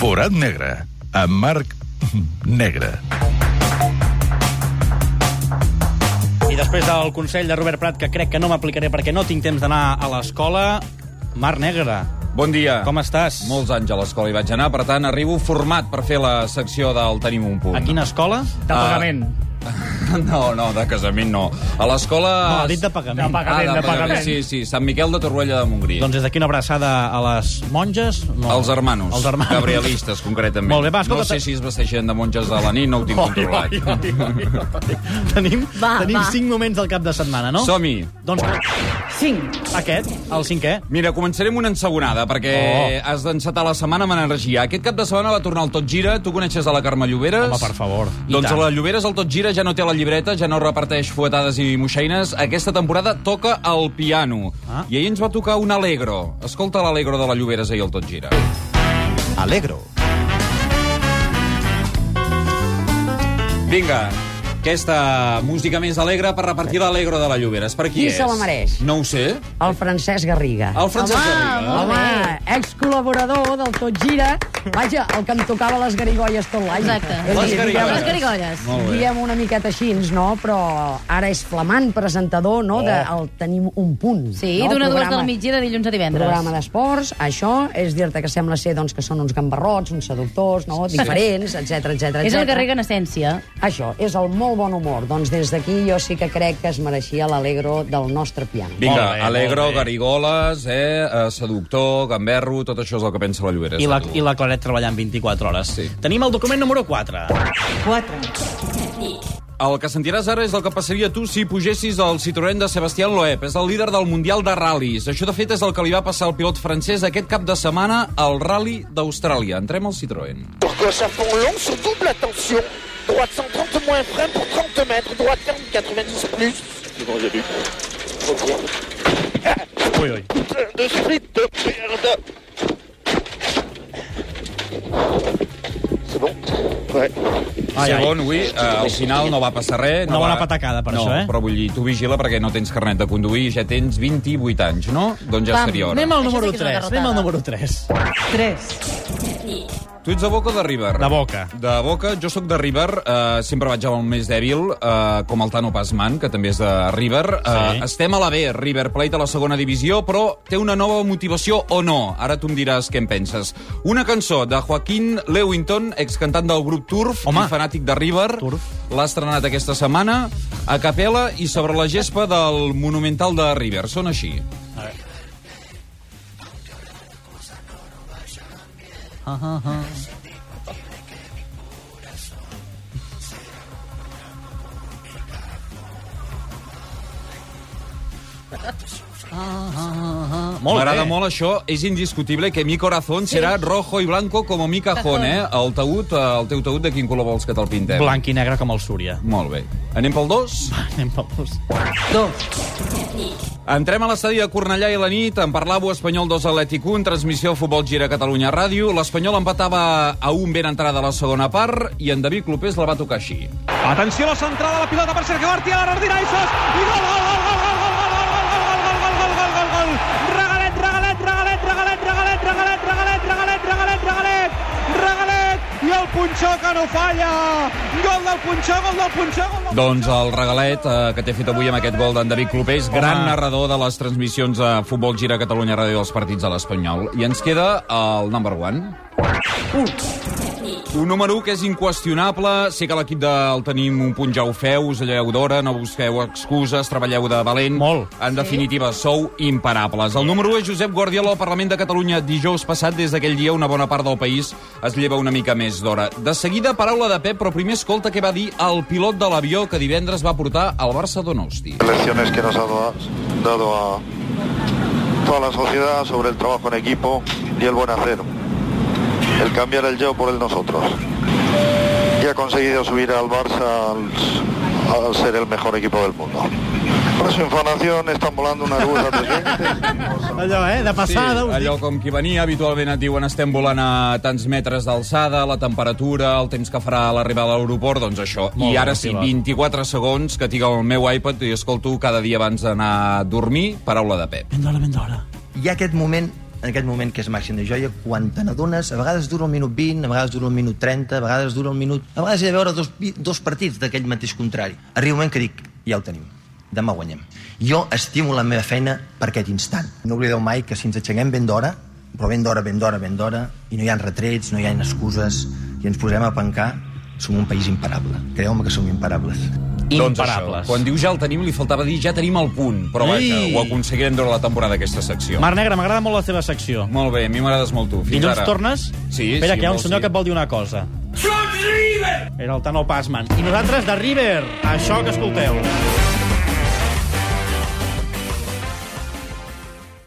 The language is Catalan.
Forat negre, amb Marc Negre. I després del consell de Robert Prat, que crec que no m'aplicaré perquè no tinc temps d'anar a l'escola, Marc Negre. Bon dia. Com estàs? Molts anys a l'escola hi vaig anar, per tant, arribo format per fer la secció del Tenim un punt. A quina escola? De pagament. No, de casament no. A l'escola... No, ha dit de pagament. De pagament. Sí, Sant Miquel de Torroella de Montgrí. Doncs des d'aquí una abraçada a les monges? No. Els hermanos. Els hermanos. Gabrielistes, concretament. Molt bé, va, escolta... No sé si es vesteixen de monges a la nit, no ho tinc controlat. Tenim 5 moments del cap de setmana, no? Som-hi. Doncs 5. aquest, el 5è. Mira, començaré amb una ensagonada, perquè has d'encetar la setmana amb energia. Aquest cap de setmana va tornar el Tot Gira. Tu coneixes a la Carme Lloberes? Home, per favor. Doncs a la Lloberes el Tot Gira ja no té la llibreta, ja no reparteix fuetades i moixeines. Aquesta temporada toca el piano. I ahir ens va tocar un Allegro. Escolta l'Allegro de la Lloberes ahir al Tot Gira. Allegro. Vinga, aquesta música més alegre per repartir l'Allegro de la Lloberes. Per qui és? se la mereix? No ho sé. El Francesc Garriga. El Francesc Garriga. Home, ex-col·laborador del Tot Gira. Vaja, el que em tocava les garigolles tot l'any. Exacte. Les garigolles. Les garigolles. Molt bé. Diem una miqueta així, no? Però ara és flamant presentador, no? El Tenim un punt. Sí, no? d'una a dues Programa- del migdia de dilluns a divendres. Programa d'esports, això és dir-te que sembla ser doncs, que són uns gambarrots, uns seductors, no? Diferents, etc. És el Garriga en essència. Això, és el molt bon humor. Doncs des d'aquí jo sí que crec que es mereixia l'Allegro del nostre piano. Vinga, Molt bé, Allegro, molt bé. garigoles, seductor, gamberro, tot això és el que pensa la Lloberes. I la Claret treballant 24 hores. Sí. Tenim el document número 4. El que sentiràs ara és el que passaria tu si pugessis al Citroën de Sébastien Loeb. És el líder del Mundial de Ral·lis. Això, de fet, és el que li va passar al pilot francès aquest cap de setmana al Rally d'Austràlia. Entrem al Citroën. Gauche à fond long sur double attention. Droite 130 moins frein pour 30 mètres. Droite ferme 90 plus. Devant j'ai vu. Ui, ui. De split de merde. C'est bon? Ouais. Segon, al final no va passar res. Una bona patacada, per això, eh? Però vull dir, tu vigila perquè no tens carnet de conduir i ja tens 28 anys, no? Doncs ja seria hora. Anem al número Això sí que és una 3. Anem al garrotada. número 3. 3. Tu ets de Boca o de River? De Boca. De Boca, jo sóc de River, sempre vaig al més dèbil, com el Tano Pasman, que també és de River. Sí. Estem a la B, River Plate a la segona divisió, però té una nova motivació o no? Ara tu em diràs què en penses. Una cançó de Joaquín Lewington, excantant del grup Turf, Home. i fanàtic de River. Turf. L'ha estrenat aquesta setmana, a capella i sobre la gespa del Monumental de River. Són així. Molt M'agrada bé. molt això, és indiscutible que mi corazón serà rojo i blanco como mi cajón, El teu taüt, de quin color vols que te'l pintem? Blanc i negre com el Súria. Molt bé. Anem pel 2? Anem pel 2. Entrem a l'estadi de Cornellà i la nit, en parlava Espanyol 2 Atlètic 1, transmissió Futbol Gira Catalunya Ràdio. L'Espanyol empatava a 1 ben entrada a la segona part i en David Clopés la va tocar així. Atenció a la centrada, la pilota per Sergio García, la retira Isos, i gol, gol, gol, gol, gol, gol, gol, gol, gol, gol, gol, gol, gol, gol, gol, Regalet, Regalet, Regalet, Regalet, Regalet, Regalet, Regalet, Regalet, Regalet, Regalet, Regalet, i el Punxó que no falla, gol del Punxó, gol del Punxó, gol del... Doncs el regalet que t'he fet avui amb aquest gol d'en David Clopés, gran narrador de les transmissions de Futbol Gira Catalunya Ràdio dels partits de l'Espanyol. I ens queda el number 1. Un número 1 que és inqüestionable. Sé que l'equip del Tenim un punt ja ho feu, us alleu d'hora, no busqueu excuses, treballeu de valent. Molt. En definitiva, sou imparables. El número 1 és Josep Guardiola al Parlament de Catalunya dijous passat. Des d'aquell dia una bona part del país es lleva una mica més d'hora. De seguida, paraula de Pep, però primer escolta què va dir el pilot de l'avió que divendres va portar al Barça Donosti. Lecciones que nos ha dado a toda la sociedad sobre el trabajo en equipo y el buen hacer. El cambiar el yo por el nosotros. Y ha conseguido subir al Barça al ser el mejor equipo del mundo. Por su información están volando una Airbus A320. Allò, de passada, Sí, allò com qui venia, habitualment et diuen estem volant a tants metres d'alçada, la temperatura, el temps que farà a l'arribar a l'aeroport, doncs això. Molt I ara bé, sí, va. 24 segons que tinc el meu iPad i escolto cada dia abans d'anar a dormir, paraula de Pep. Ben d'hora. Hi ha aquest moment en aquest moment que és màxim de joia, quan te n'adones, a vegades dura un minut 20, a vegades dura un minut 30, a vegades dura un minut... A vegades he de veure dos partits d'aquell mateix contrari. Arriba un moment que dic, ja ho tenim, demà guanyem. Jo estimo la meva feina per aquest instant. No oblideu mai que si ens aixequem ben d'hora, però ben d'hora, i no hi ha retrets, no hi ha excuses, i ens posem a pencar, som un país imparable. Creu-me que som imparables. Doncs Imparables. això, quan diu ja el tenim, li faltava dir ja tenim el punt. Però vaja, ho aconseguirem durant la temporada d'aquesta secció. Mar Negra, m'agrada molt la teva secció. Molt bé, a mi m'agrades molt tu. Fins Dilluns ara. tornes? Sí, Espera, sí, que hi ha un molt senyor sí. que et vol dir una cosa. Som River! Era el Tano Passman. I nosaltres de River, això que escolteu.